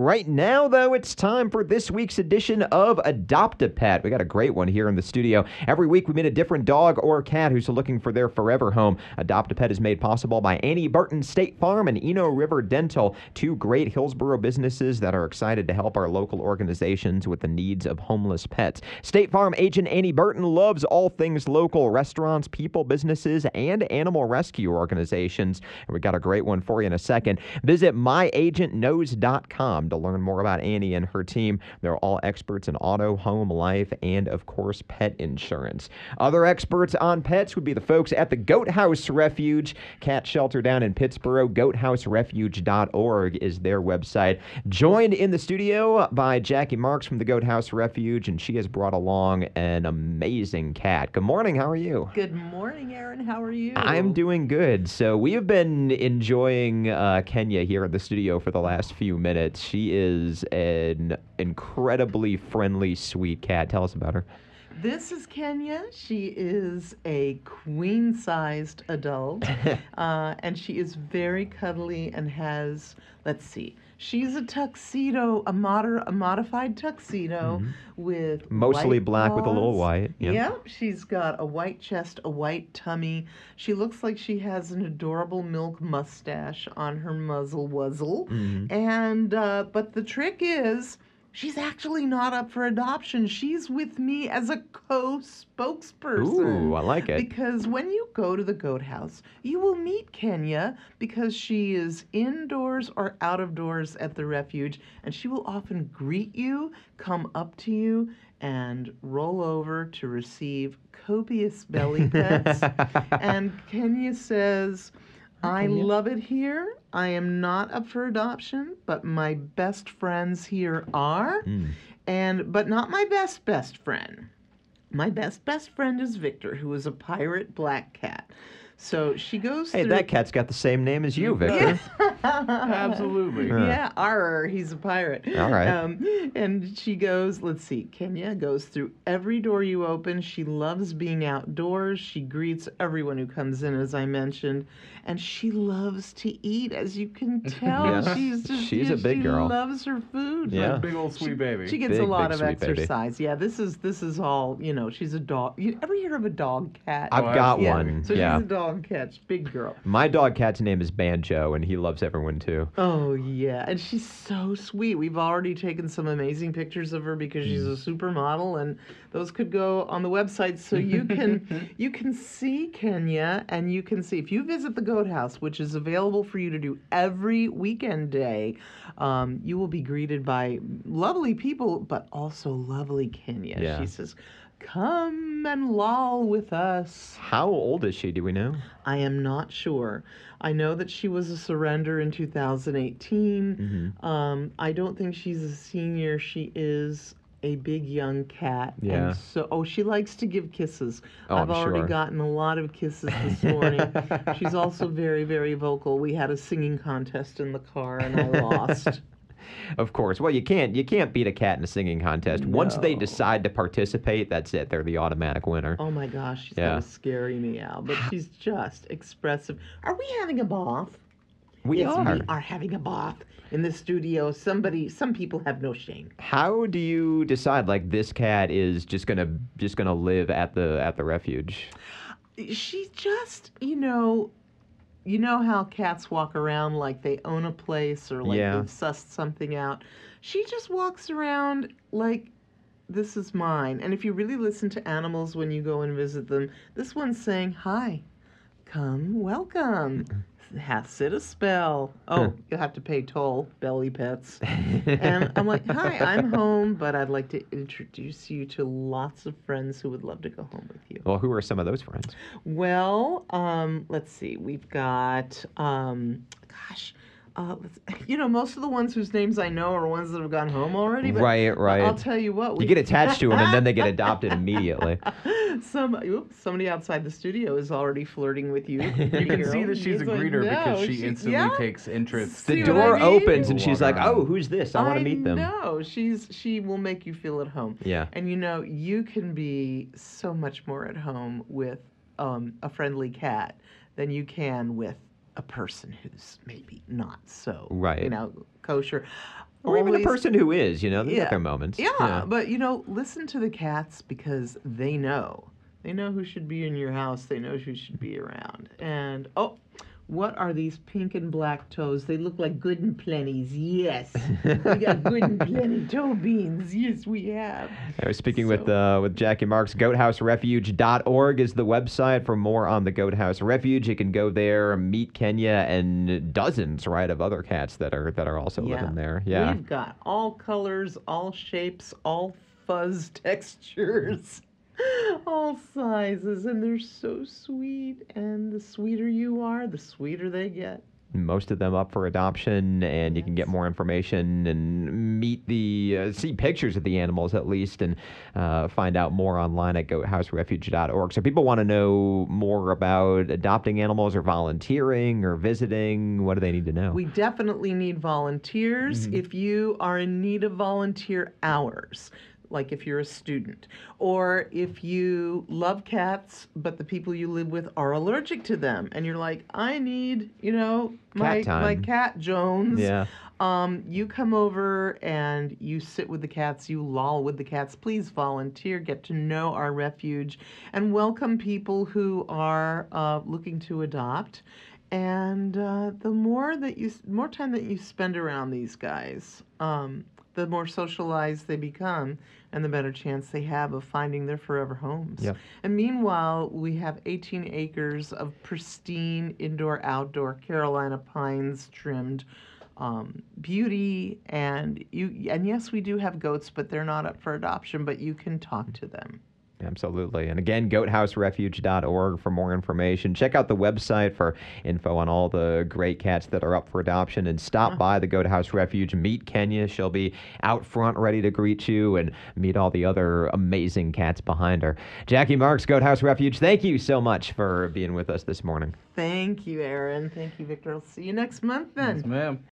Right now, though, it's time for this week's edition of Adopt-A-Pet. We got a great one here in the studio. Every week we meet a different dog or cat who's looking for their forever home. Adopt-A-Pet is made possible by Annie Burton State Farm and Eno River Dental, two great Hillsboro businesses that are excited to help our local organizations with the needs of homeless pets. State Farm agent Annie Burton loves all things local: restaurants, people, businesses, and animal rescue organizations. And we got a great one for you in a second. Visit myagentknows.com to learn more about Annie and her team. They're all experts in auto, home, life, and of course, pet insurance. Other experts on pets would be the folks at the Goat House Refuge, cat shelter down in Pittsboro. GoatHouseRefuge.org is their website. Joined in the studio by Jackie Marks from the Goat House Refuge, and she has brought along an amazing cat. Good morning. How are you? Good morning, Aaron. How are you? I'm doing good. So we have been enjoying Kenya here in the studio for the last few minutes. She is an incredibly friendly, sweet cat. Tell us about her. This is Kenya. She is a queen-sized adult, and she is very cuddly and has, let's see, she's a tuxedo, a modified tuxedo with mostly white black with a little paws. white. Yep, she's got a white chest, a white tummy. She looks like she has an adorable milk mustache on her muzzle wuzzle. And but the trick is, she's actually not up for adoption. She's with me as a co-spokesperson. Ooh, I like it. Because when you go to the Goat House, you will meet Kenya because she is indoors or out of doors at the refuge, and she will often greet you, come up to you, and roll over to receive copious belly pets. And Kenya says, I love it here. I am not up for adoption, but my best friends here are. But not my best friend. My best friend is Victor, who is a pirate black cat. So she goes Hey, through... that cat's got the same name as you, Victor. Absolutely. Yeah, arr, he's a pirate. All right. And she goes, let's see, Kenya goes through every door you open. She loves being outdoors. She greets everyone who comes in, as I mentioned. And she loves to eat, as you can tell. Yeah. She's a big girl. She loves her food. Yeah. Big old sweet baby. She gets Big, a lot big of sweet baby. exercise. Yeah, this is all, she's a dog. You ever hear of a dog cat? I've got yeah. one. So yeah. she's a dog cat, big girl. My dog cat's name is Banjo, and he loves everyone too. Oh, yeah. And she's so sweet. We've already taken some amazing pictures of her because she's a supermodel, and those could go on the website so you can see Kenya, and you can see, if you visit the Goat House, which is available for you to do every weekend day, you will be greeted by lovely people, but also lovely Kenya. Yeah. She says, come and loll with us. How old is she? Do we know? I am not sure. I know that she was a surrender in 2018. I don't think she's a senior. She is a big young cat. Yeah. And so, she likes to give kisses. Oh, I've I'm already sure. gotten a lot of kisses this morning. She's also very, very vocal. We had a singing contest in the car, and I lost. Of course. Well, you can't beat a cat in a singing contest. Once they No. decide to participate, that's it. They're the automatic winner. Oh my gosh, she's Yeah. gonna scary me out. But she's just expressive. Are we having a bath? We Yes, are. we are having a bath in the studio. Some people have no shame. How do you decide like this cat is just gonna live at the refuge? She just, you know how cats walk around like they own a place or like Yeah. they've sussed something out. She just walks around like this is mine. And if you really listen to animals when you go and visit them, this one's saying, hi, come, welcome. Sit a spell. Oh, you'll have to pay toll, belly pets. And I'm like, hi, I'm home, but I'd like to introduce you to lots of friends who would love to go home with you. Well, who are some of those friends? Well, let's see. We've got, most of the ones whose names I know are ones that have gone home already. But Right. I'll tell you what. You get attached to them, and then they get adopted immediately. Somebody outside the studio is already flirting with you. You can see that she's a greeter because she instantly takes interest. The See what door I mean? opens, and she's like, Walk around. "Oh, who's this? I want to meet them." No, she will make you feel at home. Yeah. And you can be so much more at home with a friendly cat than you can with a person who's maybe not so Right. kosher. Or even the person who is, they've got their moments. Yeah, but, listen to the cats because they know. They know who should be in your house. They know who should be around. And, what are these pink and black toes? They look like Good and Plenty's. Yes. We got Good and Plenty toe beans. Yes, we have. I was speaking with Jackie Marks. GoatHouseRefuge.org is the website for more on the Goat House Refuge. You can go there, meet Kenya and dozens, right, of other cats that are also living there. Yeah. We've got all colors, all shapes, all fuzz textures. All sizes, and they're so sweet, and the sweeter you are, the sweeter they get. Most of them up for adoption, and you can get more information and meet see pictures of the animals at least, and find out more online at goathouserefuge.org. So people want to know more about adopting animals or volunteering or visiting. What do they need to know? We definitely need volunteers. Mm-hmm. If you are in need of volunteer hours, like if you're a student, or if you love cats, but the people you live with are allergic to them, and you're like, I need, my cat Jones. Yeah. You come over and you sit with the cats, you loll with the cats. Please volunteer, get to know our refuge, and welcome people who are looking to adopt. And the more time that you spend around these guys, the more socialized they become, and the better chance they have of finding their forever homes. Yep. And meanwhile, we have 18 acres of pristine indoor-outdoor Carolina pines trimmed beauty, and yes, we do have goats, but they're not up for adoption, but you can talk to them. Absolutely. And again, goathouserefuge.org for more information. Check out the website for info on all the great cats that are up for adoption, and stop by the Goat House Refuge. Meet Kenya. She'll be out front ready to greet you, and meet all the other amazing cats behind her. Jackie Marks, Goat House Refuge, thank you so much for being with us this morning. Thank you, Aaron. Thank you, Victor. I'll see you next month then. Yes, ma'am.